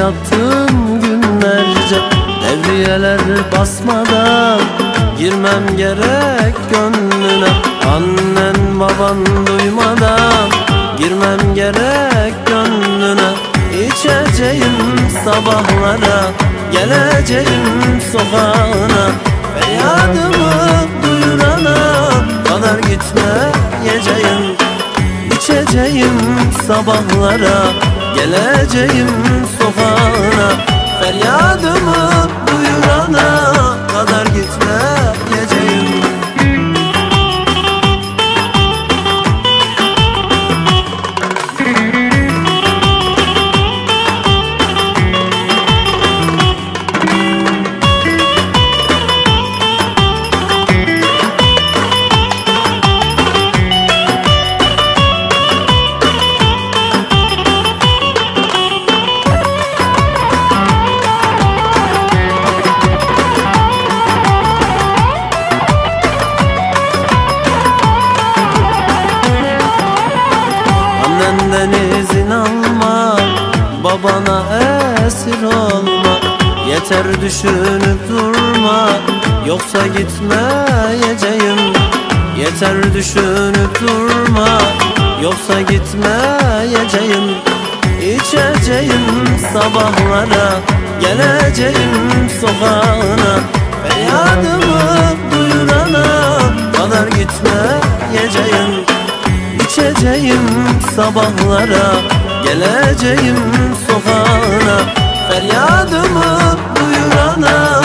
yattım günlerce, devriyeler basmadan girmem gerek gönlüne. Annen baban duymadan girmem gerek gönlüne. İçeceğim sabahlara, geleceğim sokağına. Feryadımı duyurana kadar gitmeyeceğim. İçeceğim sabahlara, geleceğim sokağına. Feryadımı duyurana kadar gitmeyeceğim. Annenden izin alma, babana esir olma. Yeter düşünüp durma, yoksa gitmeyeceğim. Yeter düşünüp durma, yoksa gitmeyeceğim. İçeceğim sabahlara, geleceğim sokağına. Feryadımı duyurana kadar gitmeyeceğim. İçeceğim sabahlara, geleceğim sokağına. Feryadımı duyurana